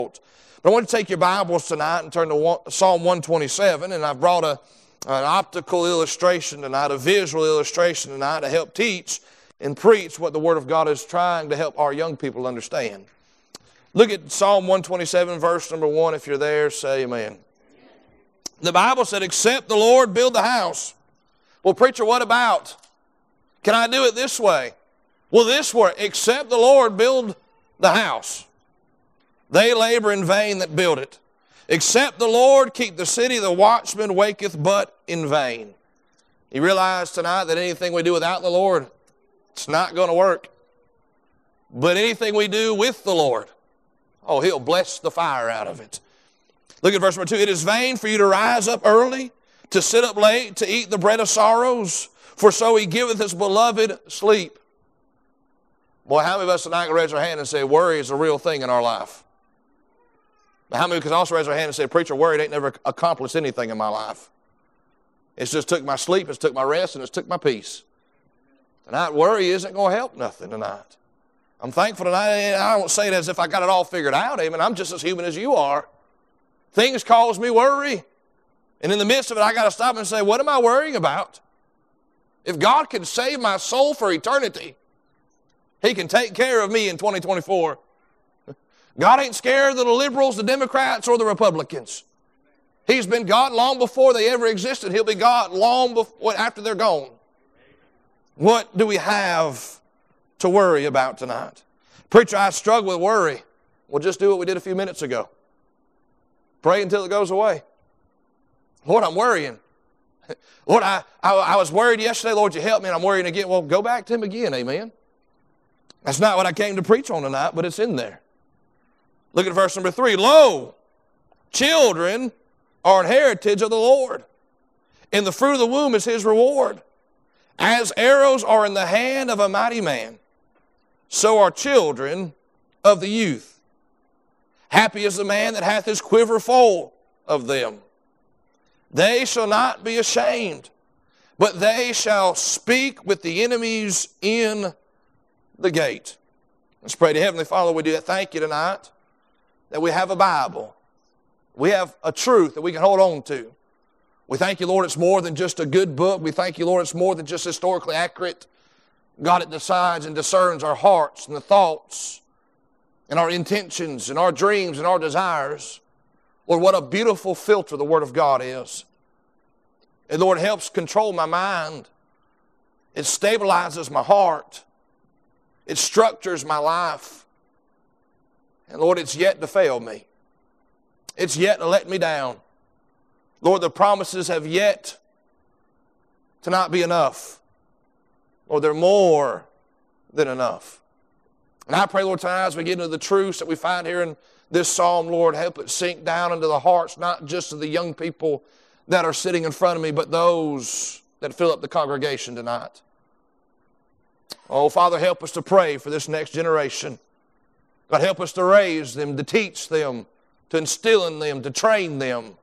But I want to take your Bibles tonight and turn to Psalm 127, and I've brought an optical illustration tonight, a visual illustration tonight to help teach and preach what the Word of God is trying to help our young people understand. Look at Psalm 127, verse number 1. If you're there, say amen. The Bible said, except the Lord build the house. Well, preacher, what about? Can I do it this way? Well, this way, except the Lord build the house. They labor in vain that build it. Except the Lord keep the city, the watchman waketh but in vain. You realize tonight that anything we do without the Lord, it's not going to work. But anything we do with the Lord, oh, He'll bless the fire out of it. Look at verse number 2. It is vain for you to rise up early, to sit up late, to eat the bread of sorrows, for so He giveth His beloved sleep. Boy, how many of us tonight can raise our hand and say worry is a real thing in our life? But how many can also raise our hand and say, preacher, worry ain't never accomplished anything in my life? It's just took my sleep, it's took my rest, and it's took my peace. Tonight, worry isn't going to help nothing tonight. I'm thankful tonight. I don't say it as if I got it all figured out, amen. I'm just as human as you are. Things cause me worry. And in the midst of it, I got to stop and say, what am I worrying about? If God can save my soul for eternity, He can take care of me in 2024. God ain't scared of the liberals, the Democrats, or the Republicans. He's been God long before they ever existed. He'll be God long before, after they're gone. What do we have to worry about tonight? Preacher, I struggle with worry. Well, just do what we did a few minutes ago. Pray until it goes away. Lord, I'm worrying. Lord, I was worried yesterday. Lord, you help me, and I'm worrying again. Well, go back to Him again, amen. That's not what I came to preach on tonight, but it's in there. Look at verse number 3. Lo, children are an heritage of the Lord, and the fruit of the womb is His reward. As arrows are in the hand of a mighty man, so are children of the youth. Happy is the man that hath his quiver full of them. They shall not be ashamed, but they shall speak with the enemies in the gate. Let's pray to Heavenly Father. We do that. Thank you tonight that we have a Bible. We have a truth that we can hold on to. We thank you, Lord, it's more than just a good book. We thank you, Lord, it's more than just historically accurate. God, it decides and discerns our hearts and the thoughts and our intentions and our dreams and our desires. Lord, what a beautiful filter the Word of God is. And Lord, it helps control my mind. It stabilizes my heart. It structures my life. And Lord, it's yet to fail me. It's yet to let me down. Lord, the promises have yet to not be enough. Lord, they're more than enough. And I pray, Lord, tonight as we get into the truths that we find here in this psalm, Lord, help it sink down into the hearts, not just of the young people that are sitting in front of me, but those that fill up the congregation tonight. Oh, Father, help us to pray for this next generation. God, help us to raise them, to teach them, to instill in them, to train them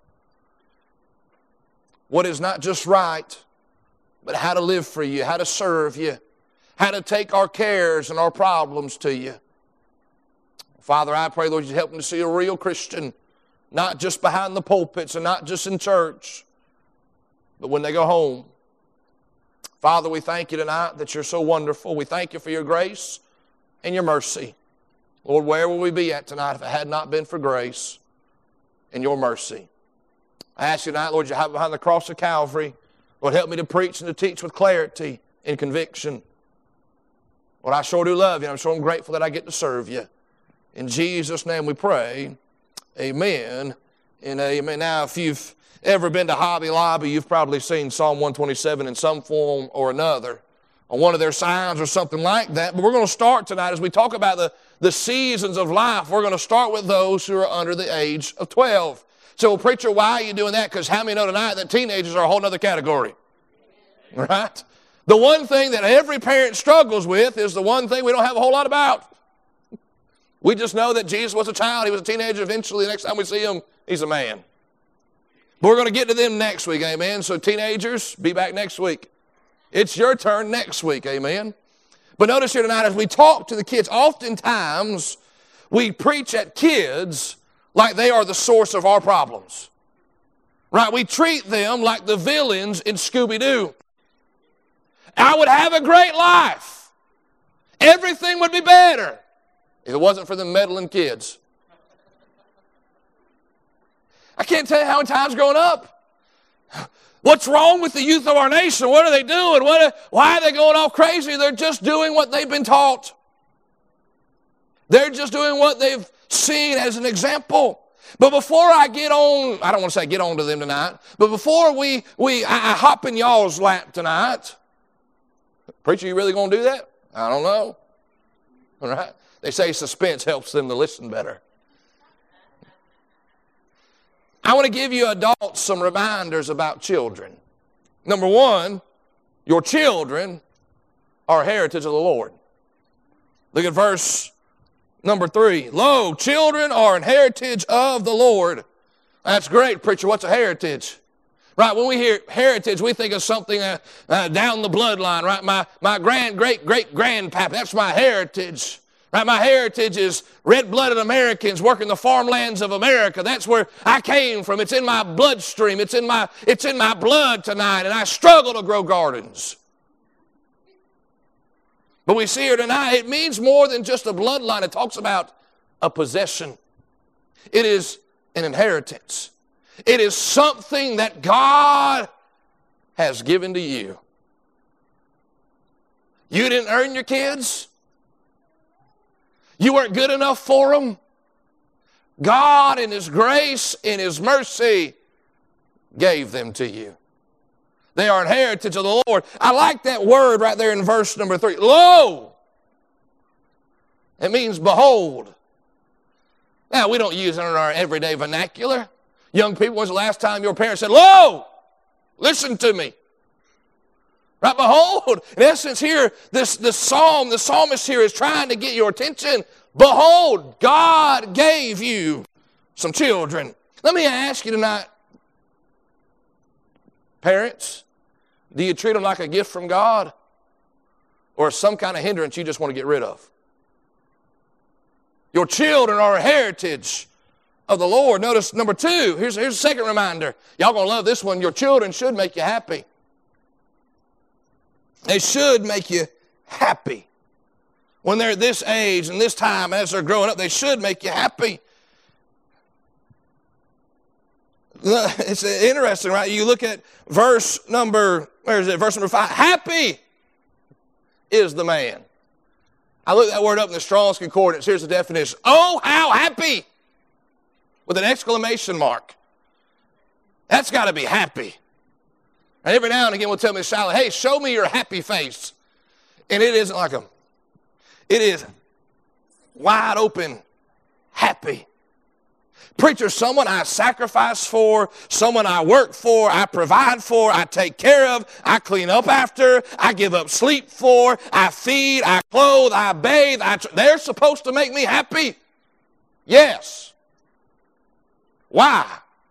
what is not just right, but how to live for you, how to serve you, how to take our cares and our problems to you. Father, I pray, Lord, you help them to see a real Christian, not just behind the pulpits and not just in church, but when they go home. Father, we thank you tonight that you're so wonderful. We thank you for your grace and your mercy. Lord, where will we be at tonight if it had not been for grace and your mercy? I ask you tonight, Lord, you have behind the cross of Calvary. Lord, help me to preach and to teach with clarity and conviction. Lord, I sure do love you. I'm sure grateful that I get to serve you. In Jesus' name we pray. Amen and amen. Now, if you've ever been to Hobby Lobby, you've probably seen Psalm 127 in some form or another on one of their signs or something like that. But we're going to start tonight as we talk about the seasons of life. We're going to start with those who are under the age of 12. So, well, preacher, why are you doing that? Because how many know tonight that teenagers are a whole other category? Right? The one thing that every parent struggles with is the one thing we don't have a whole lot about. We just know that Jesus was a child. He was a teenager. Eventually, the next time we see him, he's a man. But we're going to get to them next week, amen? So teenagers, be back next week. It's your turn next week, amen? But notice here tonight, as we talk to the kids, oftentimes we preach at kids like they are the source of our problems. Right? We treat them like the villains in Scooby-Doo. I would have a great life. Everything would be better if it wasn't for the meddling kids. I can't tell you how many times growing up. What's wrong with the youth of our nation? What are they doing? Why are they going off crazy? They're just doing what they've been taught. They're just doing what they've seen as an example. But before I get on, I don't want to say get on to them tonight, but before I hop in y'all's lap tonight, preacher, you really going to do that? I don't know. All right? They say suspense helps them to listen better. I want to give you adults some reminders about children. Number one, your children are a heritage of the Lord. Look at verse number 3. Lo, children are an heritage of the Lord. That's great, preacher. What's a heritage? Right, when we hear heritage, we think of something down the bloodline, right? My great-great-great-grandpap, that's my heritage. Right, my heritage is red-blooded Americans working the farmlands of America. That's where I came from. It's in my bloodstream. It's in my blood tonight, and I struggle to grow gardens. But we see here tonight, it means more than just a bloodline. It talks about a possession. It is an inheritance. It is something that God has given to you. You didn't earn your kids. You weren't good enough for them. God in His grace, in His mercy, gave them to you. They are an heritage of the Lord. I like that word right there in verse number 3. Lo! It means behold. Now, we don't use it in our everyday vernacular. Young people, when's the last time your parents said, lo, listen to me? Right, behold. In essence here, the psalmist here is trying to get your attention. Behold, God gave you some children. Let me ask you tonight, parents, do you treat them like a gift from God or some kind of hindrance you just want to get rid of? Your children are a heritage of the Lord. Notice number 2. Here's a second reminder. Y'all going to love this one. Your children should make you happy. They should make you happy. When they're at this age and this time, as they're growing up, they should make you happy. It's interesting, right? You look at verse number 5. Happy is the man. I looked that word up in the Strong's Concordance. Here's the definition. Oh, how happy! With an exclamation mark. That's got to be happy. And every now and again we'll tell Miss Sally, hey, show me your happy face. And it isn't like it is wide open happy. Preacher, someone I sacrifice for, someone I work for, I provide for, I take care of, I clean up after, I give up sleep for, I feed, I clothe, I bathe. They're supposed to make me happy. Yes. Why?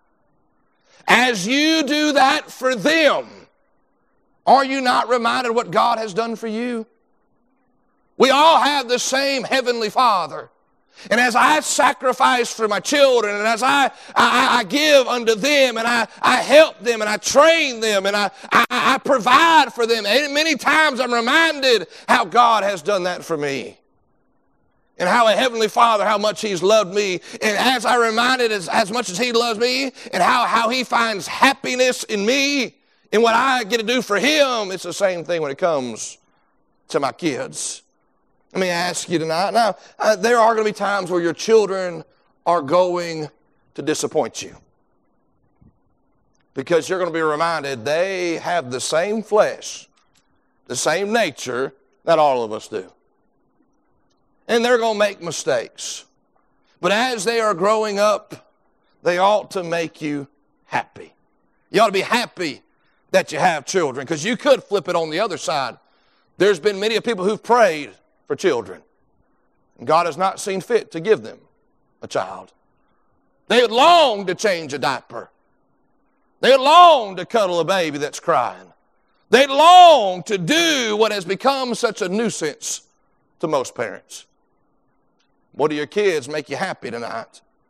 As you do that for them, are you not reminded what God has done for you? We all have the same Heavenly Father. And as I sacrifice for my children, and as I give unto them, and I help them, and I train them, and I provide for them, and many times I'm reminded how God has done that for me. And how a Heavenly Father, how much He's loved me. And as I reminded as much as He loves me, and how He finds happiness in me, in what I get to do for Him, it's the same thing when it comes to my kids. Let me ask you tonight. Now, there are going to be times where your children are going to disappoint you. Because you're going to be reminded they have the same flesh, the same nature that all of us do. And they're going to make mistakes. But as they are growing up, they ought to make you happy. You ought to be happy that you have children, because you could flip it on the other side. There's been many people who've prayed for children, and God has not seen fit to give them a child. They would long to change a diaper. They would long to cuddle a baby that's crying. They long to do what has become such a nuisance to most parents. What do your kids make you happy tonight?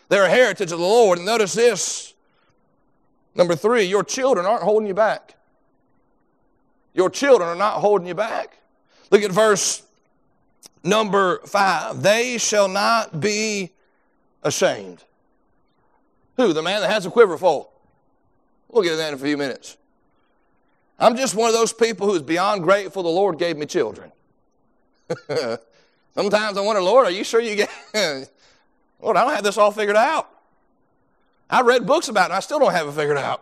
They're a heritage of the Lord. And notice this. Number 3, your children aren't holding you back. Your children are not holding you back. Look at verse number 5. They shall not be ashamed. Who? The man that has a quiver full. We'll get to that in a few minutes. I'm just one of those people who's beyond grateful the Lord gave me children. Sometimes I wonder, Lord, are you sure you get... Lord, I don't have this all figured out. I read books about it, and I still don't have it figured out.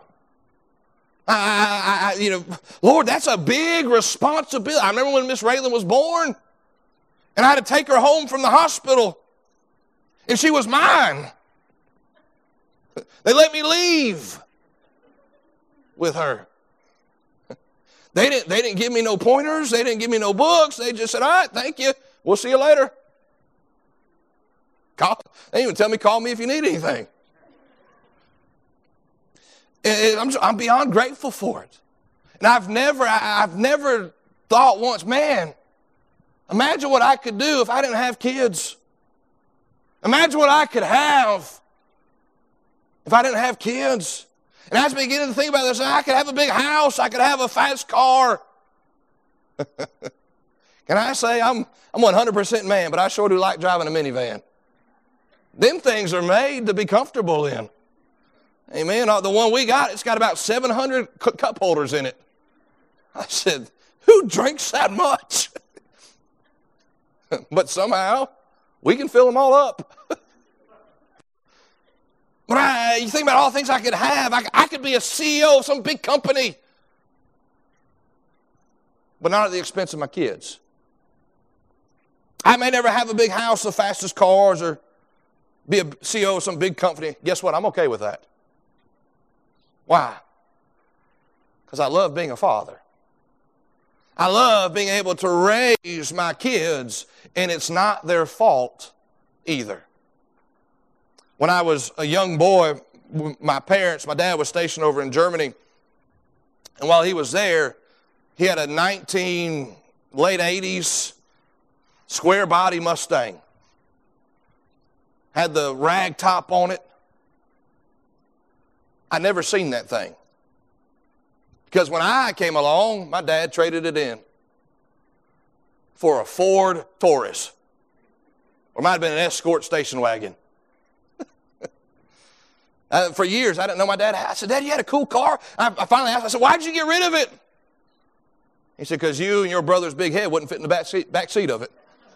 Lord, that's a big responsibility. I remember when Miss Raylan was born, and I had to take her home from the hospital, and she was mine. They let me leave with her. They didn't give me no pointers. They didn't give me no books. They just said, all right, thank you. We'll see you later. They didn't even tell me, call me if you need anything. I'm beyond grateful for it. And I've never thought once, man, imagine what I could do if I didn't have kids. Imagine what I could have if I didn't have kids. And as I beginning to think about this, I could have a big house. I could have a fast car. Can I say I'm 100% man, but I sure do like driving a minivan. Them things are made to be comfortable in. Amen. The one we got, it's got about 700 cup holders in it. I said, who drinks that much? But somehow, we can fill them all up. But you think about all the things I could have. I could be a CEO of some big company. But not at the expense of my kids. I may never have a big house, the fastest cars, or be a CEO of some big company. Guess what? I'm okay with that. Why? Because I love being a father. I love being able to raise my kids, and it's not their fault either. When I was a young boy, my dad was stationed over in Germany, and while he was there, he had a late 80s, square body Mustang. Had the rag top on it. I'd never seen that thing. Because when I came along, my dad traded it in for a Ford Taurus. Or it might have been an Escort station wagon. For years, I didn't know my dad. I said, Dad, you had a cool car? I finally asked, I said, why'd you get rid of it? He said, because you and your brother's big head wouldn't fit in the back seat of it.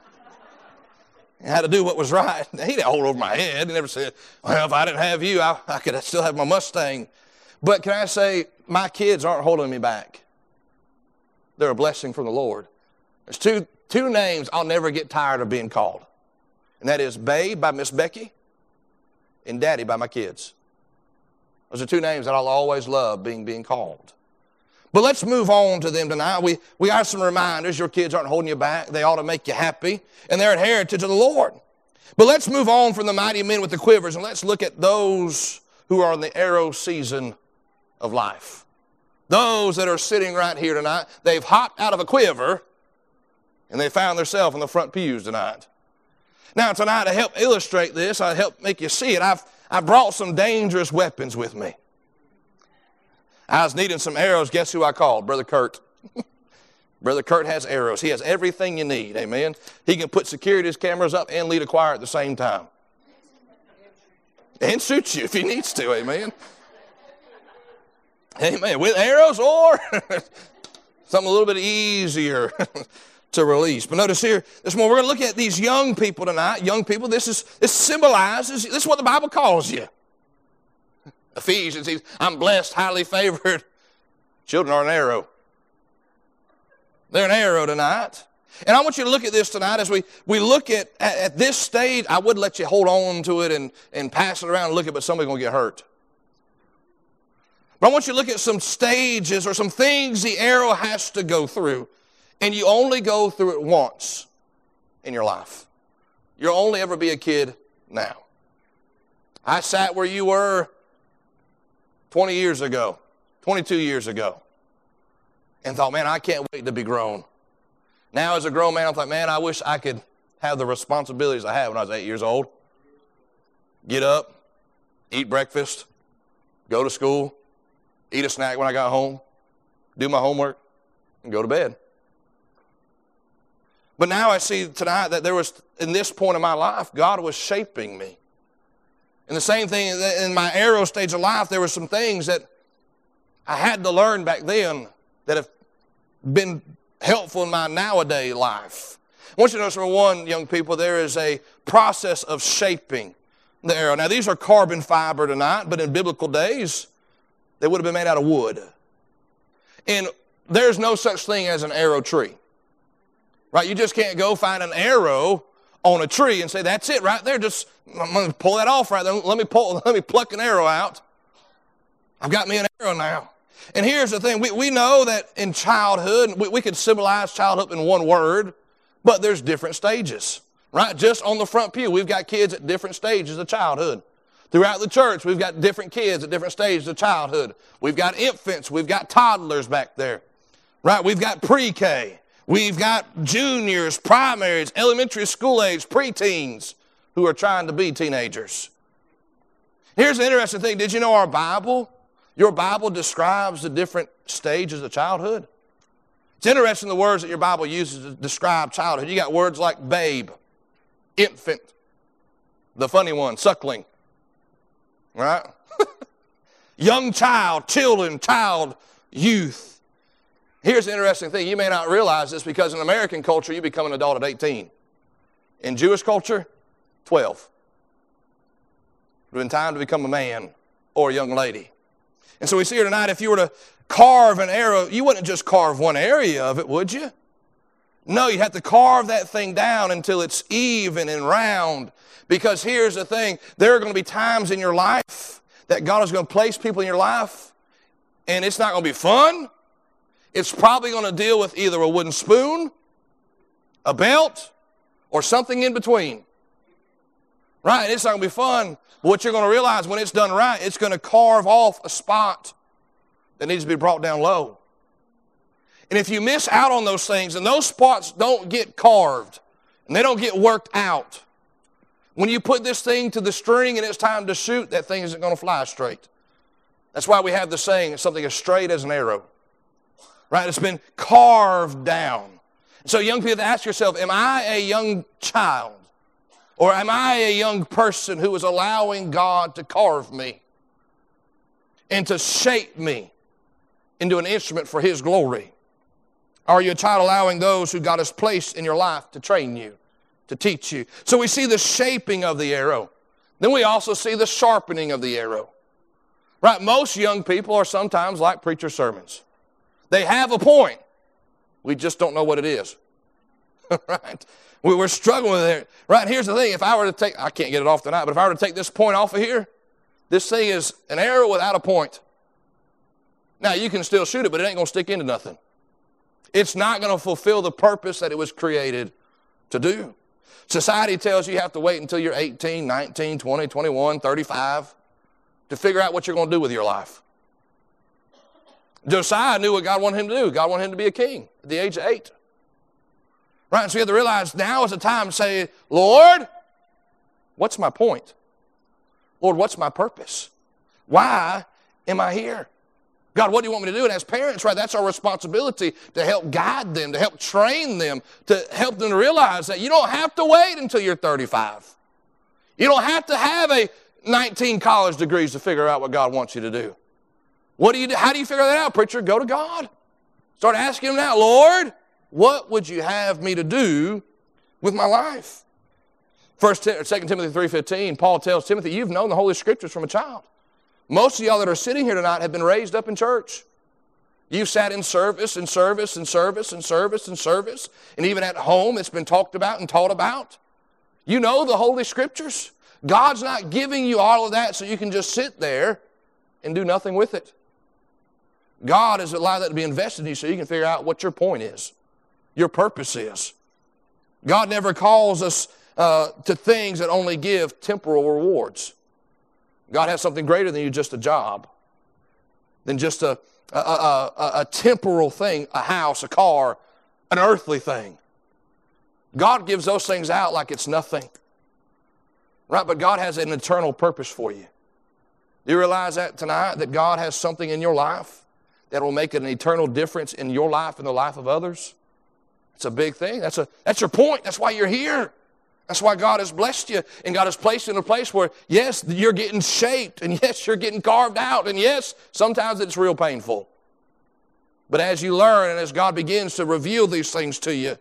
I had to do what was right. He didn't hold over my head. He never said, well, if I didn't have you, I could still have my Mustang. But can I say, my kids aren't holding me back. They're a blessing from the Lord. There's two names I'll never get tired of being called. And that is Babe by Miss Becky and Daddy by my kids. Those are two names that I'll always love being called. But let's move on to them tonight. We got some reminders. Your kids aren't holding you back. They ought to make you happy. And they're a heritage of the Lord. But let's move on from the mighty men with the quivers, and let's look at those who are in the arrow season of life. Those that are sitting right here tonight, they've hopped out of a quiver, and they found themselves in the front pews tonight. Now, tonight, to help illustrate this, I help make you see it, I've brought some dangerous weapons with me. I was needing some arrows. Guess who I called? Brother Kurt. Brother Kurt has arrows. He has everything you need, amen? He can put security cameras up and lead a choir at the same time. And shoot you if he needs to, amen? Amen. With arrows or something a little bit easier to release. But notice here, this morning we're going to look at these young people tonight. Young people, this symbolizes, this is what the Bible calls you. Ephesians, I'm blessed, highly favored. Children are an arrow. They're an arrow tonight. And I want you to look at this tonight as we look at this stage. I would let you hold on to it and pass it around and look at it, but somebody's going to get hurt. But I want you to look at some stages or some things the arrow has to go through. And you only go through it once in your life. You'll only ever be a kid now. I sat where you were 20 years ago, 22 years ago, and thought, man, I can't wait to be grown. Now as a grown man, I thought, man, I wish I could have the responsibilities I had when I was 8 years old. Get up, eat breakfast, go to school, eat a snack when I got home, do my homework, and go to bed. But now I see tonight that there was, in this point of my life, God was shaping me. And the same thing in my arrow stage of life, there were some things that I had to learn back then that have been helpful in my nowadays life. I want you to notice, number one, young people, there is a process of shaping the arrow. Now, these are carbon fiber tonight, but in biblical days, they would have been made out of wood. And there's no such thing as an arrow tree. Right? You just can't go find an arrow on a tree and say, that's it right there. Just, I'm going to pull that off right there. Let me pluck an arrow out. I've got me an arrow now. And here's the thing. We know that in childhood, we could symbolize childhood in one word, but there's different stages. Right? Just on the front pew, we've got kids at different stages of childhood. Throughout the church, we've got different kids at different stages of childhood. We've got infants. We've got toddlers back there. Right? We've got pre-K. We've got juniors, primaries, elementary school age, preteens who are trying to be teenagers. Here's the interesting thing. Did you know your Bible describes the different stages of childhood? It's interesting the words that your Bible uses to describe childhood. You got words like babe, infant, the funny one, suckling, right? Young child, children, child, youth. Here's the interesting thing. You may not realize this because in American culture, you become an adult at 18. In Jewish culture, 12. It would have been time to become a man or a young lady. And so we see here tonight, if you were to carve an arrow, you wouldn't just carve one area of it, would you? No, you'd have to carve that thing down until it's even and round. Because here's the thing. There are going to be times in your life that God is going to place people in your life, and it's not going to be fun. It's probably going to deal with either a wooden spoon, a belt, or something in between. Right? It's not going to be fun. But what you're going to realize when it's done right, it's going to carve off a spot that needs to be brought down low. And if you miss out on those things, and those spots don't get carved, and they don't get worked out, when you put this thing to the string and it's time to shoot, that thing isn't going to fly straight. That's why we have the saying, something as straight as an arrow. Right? It's been carved down. So young people, ask yourself, am I a young child? Or am I a young person who is allowing God to carve me and to shape me into an instrument for His glory? Are you a child allowing those who God has placed in your life to train you, to teach you? So we see the shaping of the arrow. Then we also see the sharpening of the arrow. Right? Most young people are sometimes like preacher sermons. They have a point. We just don't know what it is. Right? We're struggling with it. Right? Here's the thing. If I were to take, I can't get it off tonight, but if I were to take this point off of here, this thing is an arrow without a point. Now, you can still shoot it, but it ain't going to stick into nothing. It's not going to fulfill the purpose that it was created to do. Society tells you have to wait until you're 18, 19, 20, 21, 35 to figure out what you're going to do with your life. Josiah knew what God wanted him to do. God wanted him to be a king at the age of 8. Right? And so you have to realize now is the time to say, Lord, what's my point? Lord, what's my purpose? Why am I here? God, what do you want me to do? And as parents, right, that's our responsibility to help guide them, to help train them, to help them to realize that you don't have to wait until you're 35. You don't have to have 19 college degrees to figure out what God wants you to do. What do you do? How do you figure that out, preacher? Go to God. Start asking Him now, Lord, what would you have me to do with my life? 2 Timothy 3:15, Paul tells Timothy, you've known the Holy Scriptures from a child. Most of y'all that are sitting here tonight have been raised up in church. You've sat in service and service and service and service and service. And even at home, it's been talked about and taught about. You know the Holy Scriptures. God's not giving you all of that so you can just sit there and do nothing with it. God has allowed that to be invested in you so you can figure out what your point is, your purpose is. God never calls us to things that only give temporal rewards. God has something greater than you just a job, than just a temporal thing, a house, a car, an earthly thing. God gives those things out like it's nothing. Right? But God has an eternal purpose for you. Do you realize that tonight, that God has something in your life that will make an eternal difference in your life and the life of others? It's a big thing. That's your point. That's why you're here. That's why God has blessed you and God has placed you in a place where, yes, you're getting shaped, and yes, you're getting carved out, and yes, sometimes it's real painful. But as you learn and as God begins to reveal these things to you,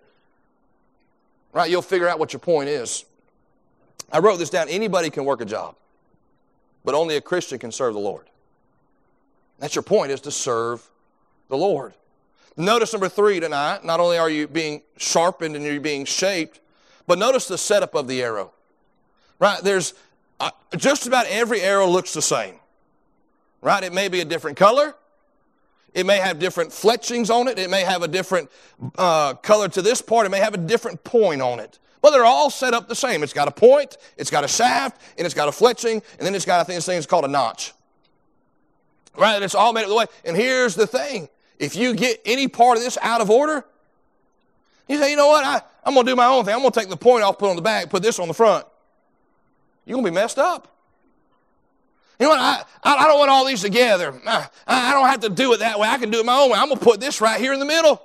right, you'll figure out what your point is. I wrote this down. Anybody can work a job, but only a Christian can serve the Lord. That's your point, is to serve the Lord. Notice number 3 tonight, not only are you being sharpened and you're being shaped, but notice the setup of the arrow. Right, there's just about every arrow looks the same. Right, it may be a different color. It may have different fletchings on it. It may have a different color to this part. It may have a different point on it. But they're all set up the same. It's got a point, it's got a shaft, and it's got a fletching, and then it's got, I think this thing is called a notch. Right, and it's all made up the way. And here's the thing. If you get any part of this out of order, you say, you know what, I'm going to do my own thing. I'm going to take the point off, put it on the back, put this on the front. You're going to be messed up. You know what, I don't want all these together. I don't have to do it that way. I can do it my own way. I'm going to put this right here in the middle.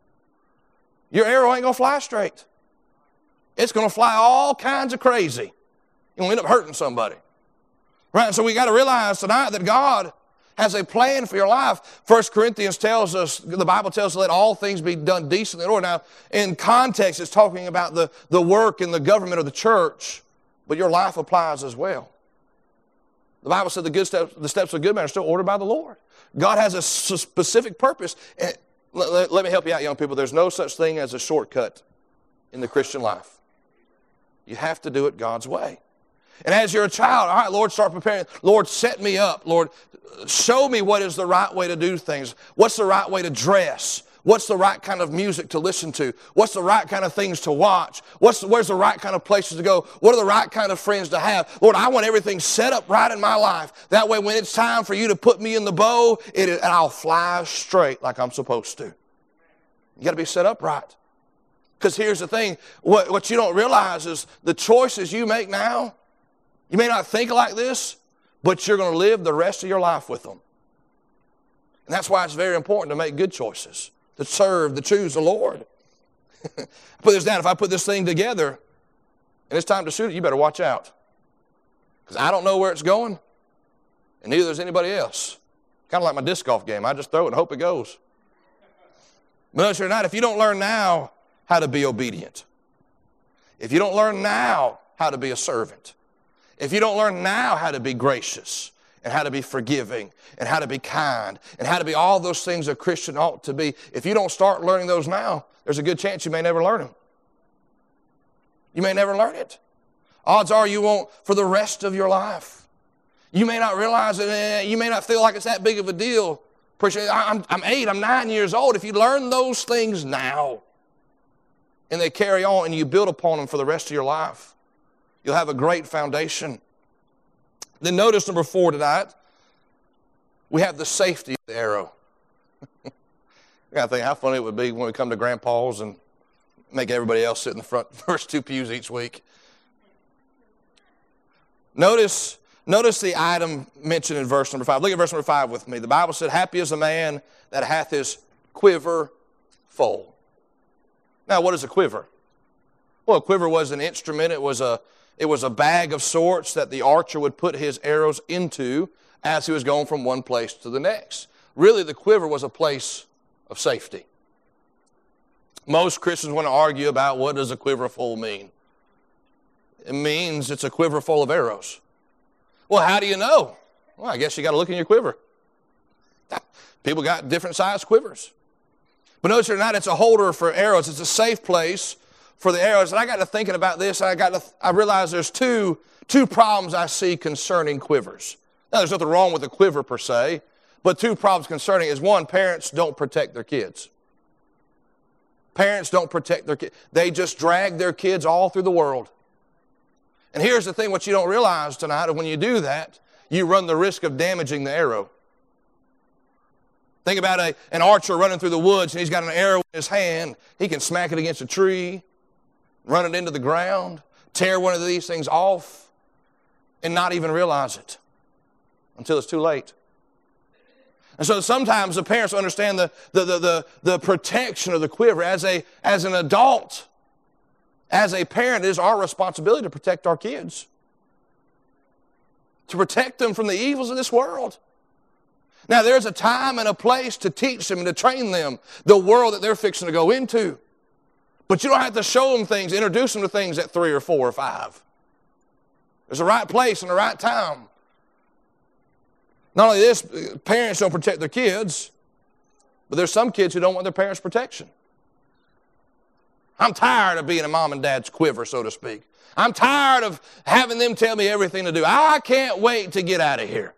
Your arrow ain't going to fly straight. It's going to fly all kinds of crazy. You're going to end up hurting somebody. Right, and so we got to realize tonight that God has a plan for your life. 1 Corinthians tells us, the Bible tells us, let all things be done decently in order. Now, in context, it's talking about the work and the government of the church, but your life applies as well. The Bible said the steps of a good man are still ordered by the Lord. God has a specific purpose. And let me help you out, young people. There's no such thing as a shortcut in the Christian life. You have to do it God's way. And as you're a child, all right, Lord, start preparing. Lord, set me up. Lord, show me what is the right way to do things. What's the right way to dress? What's the right kind of music to listen to? What's the right kind of things to watch? Where's the right kind of places to go? What are the right kind of friends to have? Lord, I want everything set up right in my life. That way when it's time for you to put me in the bow, and I'll fly straight like I'm supposed to. You got to be set up right. Because here's the thing, what you don't realize is the choices you make now, you may not think like this, but you're going to live the rest of your life with them. And that's why it's very important to make good choices, to serve, to choose the Lord. Put this down. If I put this thing together and it's time to shoot it, you better watch out. Because I don't know where it's going, and neither does anybody else. Kind of like my disc golf game. I just throw it and hope it goes. But notice or not, if you don't learn now how to be obedient, if you don't learn now how to be a servant, if you don't learn now how to be gracious and how to be forgiving and how to be kind and how to be all those things a Christian ought to be, if you don't start learning those now, there's a good chance you may never learn them. You may never learn it. Odds are you won't for the rest of your life. You may not realize it. You may not feel like it's that big of a deal. I'm 8, I'm 9 years old. If you learn those things now and they carry on and you build upon them for the rest of your life, you'll have a great foundation. Then notice number 4 tonight, we have the safety of the arrow. I got to think how funny it would be when we come to Grandpa's and make everybody else sit in the first 2 pews each week. Notice the item mentioned in verse number 5. Look at verse number 5 with me. The Bible said, happy is a man that hath his quiver full. Now, what is a quiver? Well, a quiver was an instrument. It was a bag of sorts that the archer would put his arrows into as he was going from one place to the next. Really, the quiver was a place of safety. Most Christians want to argue about what does a quiver full mean. It means it's a quiver full of arrows. Well, how do you know? Well, I guess you got to look in your quiver. People got different sized quivers. But notice or not, it's a holder for arrows. It's a safe place for the arrows. And I got to thinking about this. I realized there's two problems I see concerning quivers. Now, there's nothing wrong with a quiver per se, but 2 problems concerning it is, 1, parents don't protect their kids. Parents don't protect their kids. They just drag their kids all through the world. And here's the thing, what you don't realize tonight, when you do that, you run the risk of damaging the arrow. Think about an archer running through the woods and he's got an arrow in his hand. He can smack it against a tree, run it into the ground, tear one of these things off, and not even realize it. until it's too late. And so sometimes the parents understand the protection of the quiver. As an adult, as a parent, it is our responsibility to protect our kids, to protect them from the evils of this world. Now, there's a time and a place to teach them and to train them the world that they're fixing to go into. But you don't have to show them things, introduce them to things at 3 or 4 or 5. There's a right place and a right time. Not only this, parents don't protect their kids, but there's some kids who don't want their parents' protection. I'm tired of being a mom and dad's quiver, so to speak. I'm tired of having them tell me everything to do. I can't wait to get out of here.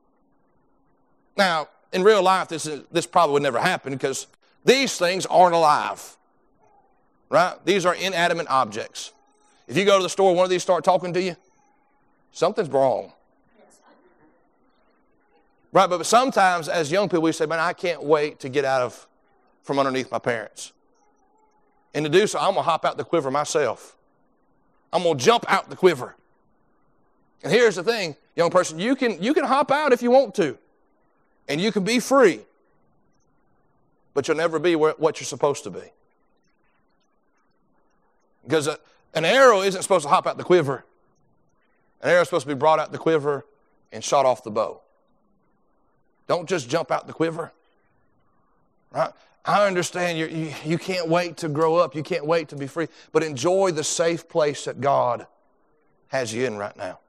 Now, in real life, this probably would never happen because these things aren't alive. Right? These are inanimate objects. If you go to the store, one of these start talking to you, something's wrong. Right, but sometimes as young people we say, man, I can't wait to get out from underneath my parents. And to do so, I'm going to hop out the quiver myself. I'm going to jump out the quiver. And here's the thing, young person, you can hop out if you want to. And you can be free. But you'll never be what you're supposed to be. Because an arrow isn't supposed to hop out the quiver. An arrow is supposed to be brought out the quiver and shot off the bow. Don't just jump out the quiver. Right? I understand you can't wait to grow up. You can't wait to be free. But enjoy the safe place that God has you in right now.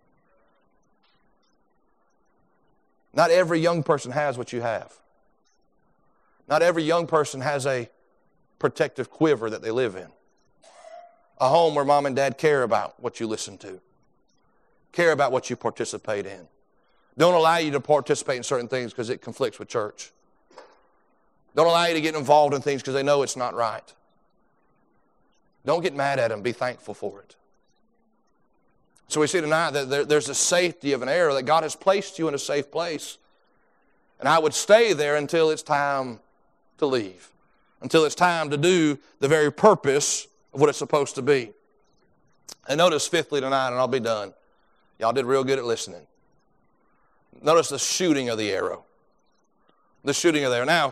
Not every young person has what you have. Not every young person has a protective quiver that they live in. A home where mom and dad care about what you listen to. Care about what you participate in. Don't allow you to participate in certain things because it conflicts with church. Don't allow you to get involved in things because they know it's not right. Don't get mad at them. Be thankful for it. So we see tonight that there's a safety of an arrow, that God has placed you in a safe place. And I would stay there until it's time to leave. Until it's time to do the very purpose of what it's supposed to be. And notice fifthly tonight, and I'll be done. Y'all did real good at listening. Notice the shooting of the arrow. The shooting of the arrow. Now,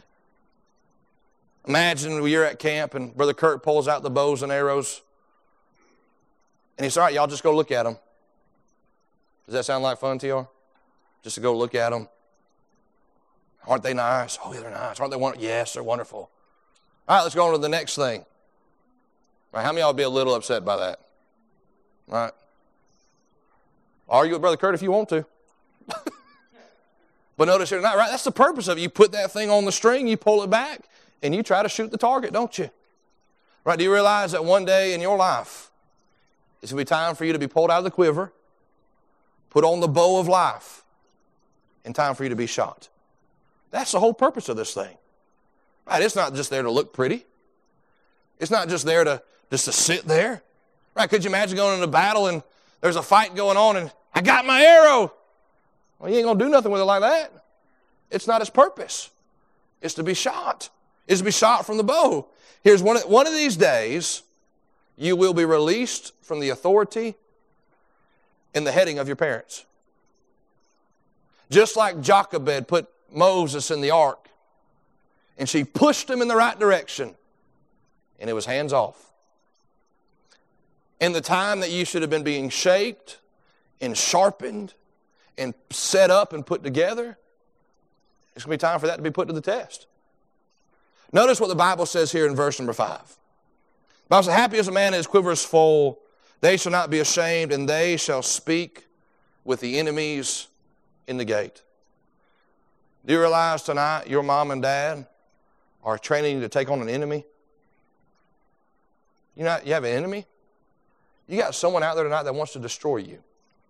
imagine you're at camp and Brother Kurt pulls out the bows and arrows. And he says, all right, y'all just go look at them. Does that sound like fun to y'all? Just to go look at them. Aren't they nice? Oh, yeah, they're nice. Aren't they wonderful? Yes, they're wonderful. All right, let's go on to the next thing. Right, how many of y'all would be a little upset by that? Right? Argue with Brother Kurt if you want to. But notice here tonight, right? That's the purpose of it. You put that thing on the string, you pull it back, and you try to shoot the target, don't you? Right? Do you realize that one day in your life, it's going to be time for you to be pulled out of the quiver, put on the bow of life, and time for you to be shot? That's the whole purpose of this thing. Right? It's not just there to look pretty. It's not just there to sit there. Right? Could you imagine going into battle and there's a fight going on and I got my arrow? Well, you ain't going to do nothing with it like that. It's not its purpose. It's to be shot. It's to be shot from the bow. Here's one of these days, you will be released from the authority and the heading of your parents. Just like Jochebed put Moses in the ark, and she pushed him in the right direction, and it was hands off. In the time that you should have been being shaped and sharpened and set up and put together, it's going to be time for that to be put to the test. Notice what the Bible says here in verse number 5. The Bible says, happy is a man his quiver is full. They shall not be ashamed, and they shall speak with the enemies in the gate. Do you realize tonight your mom and dad are training you to take on an enemy? You have an enemy? You got someone out there tonight that wants to destroy you.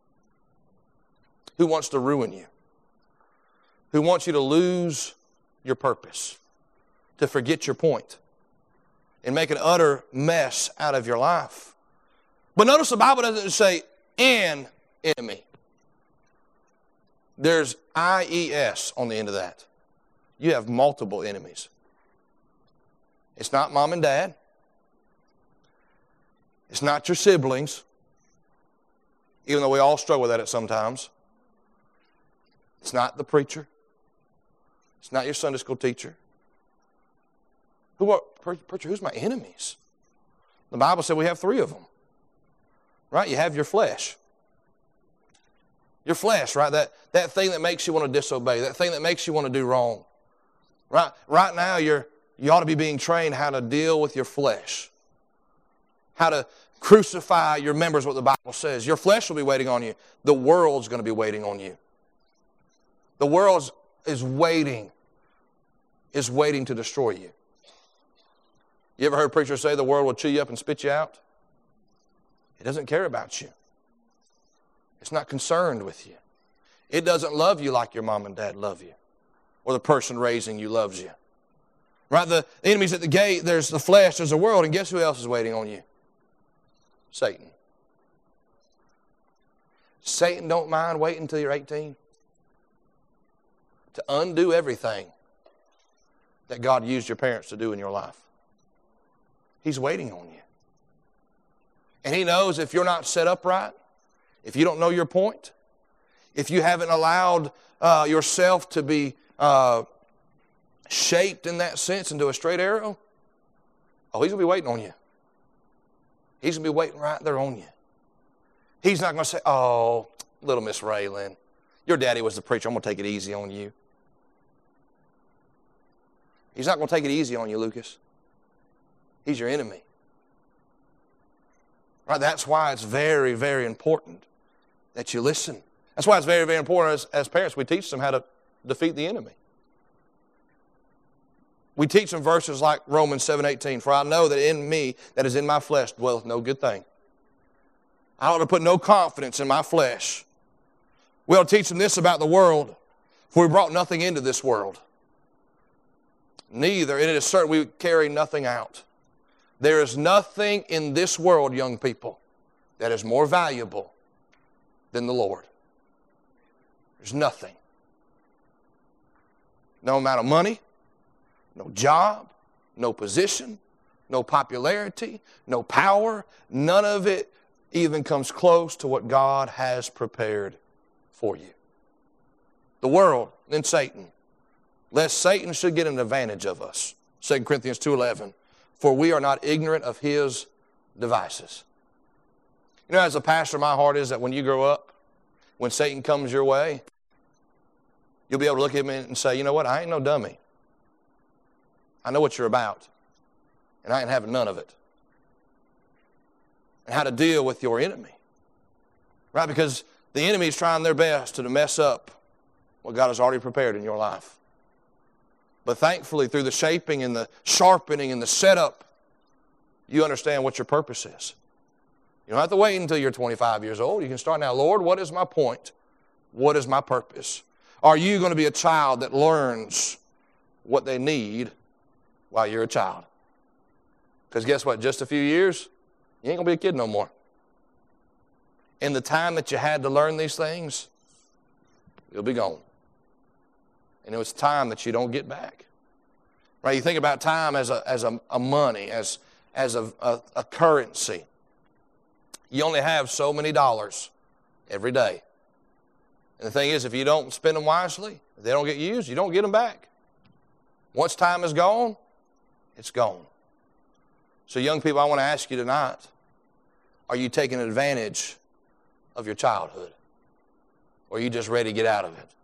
Who wants to ruin you. Who wants you to lose your purpose. To forget your point. And make an utter mess out of your life. But notice the Bible doesn't say an enemy. There's I-E-S on the end of that. You have multiple enemies. It's not mom and dad. It's not your siblings, even though we all struggle with that at sometimes. It's not the preacher. It's not your Sunday school teacher. Preacher, who's my enemies? The Bible said we have 3 of them. Right? You have your flesh. Your flesh, right? That thing that makes you want to disobey. That thing that makes you want to do wrong. Right now, you ought to be being trained how to deal with your flesh. How to crucify your members, what the Bible says. Your flesh will be waiting on you. The world's going to be waiting on you. The world is waiting to destroy you. You ever heard preachers say the world will chew you up and spit you out? It doesn't care about you. It's not concerned with you. It doesn't love you like your mom and dad love you, or the person raising you loves you. Right? The enemy's at the gate. There's the flesh, there's the world, and guess who else is waiting on you? Satan. Satan don't mind waiting until you're 18 to undo everything that God used your parents to do in your life. He's waiting on you. And he knows if you're not set up right, if you don't know your point, if you haven't allowed yourself to be shaped in that sense into a straight arrow, oh, he's going to be waiting on you. He's going to be waiting right there on you. He's not going to say, oh, little Miss Raylan, your daddy was the preacher. I'm going to take it easy on you. He's not going to take it easy on you, Lucas. He's your enemy. Right? That's why it's very, very important that you listen. That's why it's very, very important as parents we teach them how to defeat the enemy. We teach them verses like Romans 7:18, for I know that in me, that is in my flesh, dwelleth no good thing. I ought to put no confidence in my flesh. We ought to teach them this about the world, for we brought nothing into this world. Neither, and it is certain we carry nothing out. There is nothing in this world, young people, that is more valuable than the Lord. There's nothing. No amount of money, no job, no position, no popularity, no power. None of it even comes close to what God has prepared for you. The world, then Satan. Lest Satan should get an advantage of us. 2 Corinthians 2:11. For we are not ignorant of his devices. You know, as a pastor, my heart is that when you grow up, when Satan comes your way, you'll be able to look at him and say, you know what, I ain't no dummy. I know what you're about, and I ain't having none of it. And how to deal with your enemy. Right? Because the enemy is trying their best to mess up what God has already prepared in your life. But thankfully, through the shaping and the sharpening and the setup, you understand what your purpose is. You don't have to wait until you're 25 years old. You can start now. Lord, what is my point? What is my purpose? Are you going to be a child that learns what they need while you're a child? Because guess what? Just a few years, you ain't going to be a kid no more. In the time that you had to learn these things, you'll be gone. And it was time that you don't get back. Right? You think about time as a money, as a currency. You only have so many dollars every day. And the thing is, if you don't spend them wisely, if they don't get used, you don't get them back. Once time is gone, it's gone. So young people, I want to ask you tonight, are you taking advantage of your childhood? Or are you just ready to get out of it?